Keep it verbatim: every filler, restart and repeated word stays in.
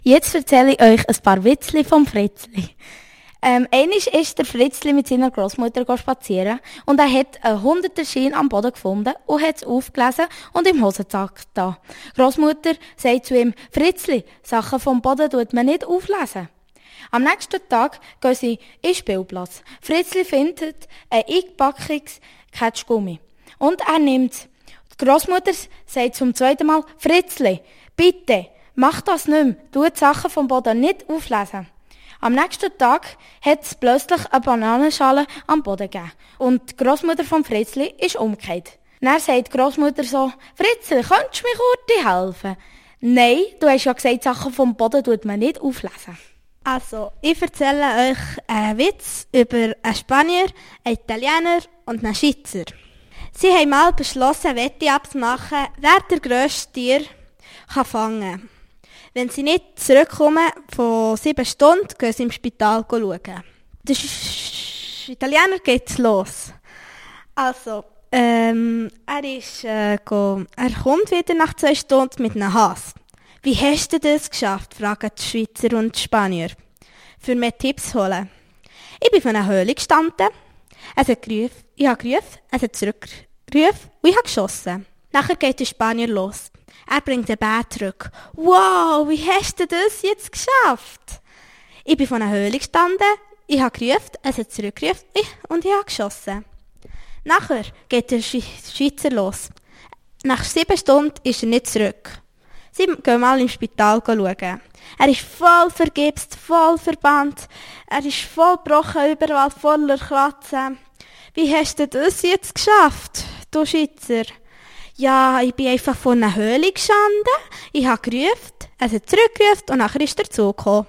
Jetzt erzähle ich euch ein paar Witzli vom Fritzli. Ähm, einmal ist der Fritzli mit seiner Großmutter spazieren und er hat einen Hunderterschein am Boden gefunden und hat es aufgelesen und im Hosensack da. Großmutter sagt zu ihm: Fritzli, Sachen vom Boden tut man nicht auflesen. Am nächsten Tag gehen sie in den Spielplatz. Fritzli findet ein eingepackiges Ketschgummi und er nimmt es. Die Großmutter sagt zum zweiten Mal: Fritzli, bitte, mach das nicht mehr. Du die Sachen vom Boden nicht auflesen. Am nächsten Tag hat es plötzlich eine Bananenschale am Boden gegeben. Und die Großmutter von Fritzli ist umgekehrt. Dann sagt die Großmutter so: Fritzli, könntest du mir kurz helfen? Nein, du hast ja gesagt, Sachen vom Boden tut man nicht auflesen. Also, ich erzähle euch einen Witz über einen Spanier, einen Italiener und einen Schweizer. Sie haben mal beschlossen, Wette abzumachen, wer der grösste Tier kann fangen kann. Wenn sie nicht zurückkommen von sieben Stunden, gehen sie im Spital schauen. Der Sch- Italiener geht los. Also, ähm, er, ist, äh, go, er kommt wieder nach zwei Stunden mit einem Hase. Wie hast du das geschafft? Fragen die Schweizer und die Spanier. Für mehr Tipps holen. Ich bin vor einer Höhle gestanden. Es hat gerufen, ich habe gerufen, es hat zurückgerufen und ich habe geschossen. Nachher geht der Spanier los. Er bringt den Bär zurück. Wow, wie hast du das jetzt geschafft? Ich bin vor einer Höhle gestanden, ich habe gerufen, es hat zurückgerufen und ich habe geschossen. Nachher geht der Schweizer los. Nach sieben Stunden ist er nicht zurück. Sie gehen mal im Spital schauen. Er ist voll vergipst, voll verbannt. Er ist voll gebrochen, überall voller Kratzen. Wie hast du das jetzt geschafft, du Schweizer? Ja, ich bin einfach vor einer Höhle gestanden, ich habe gerufen, es hat zurückgerufen und nachher ist er zugekommen.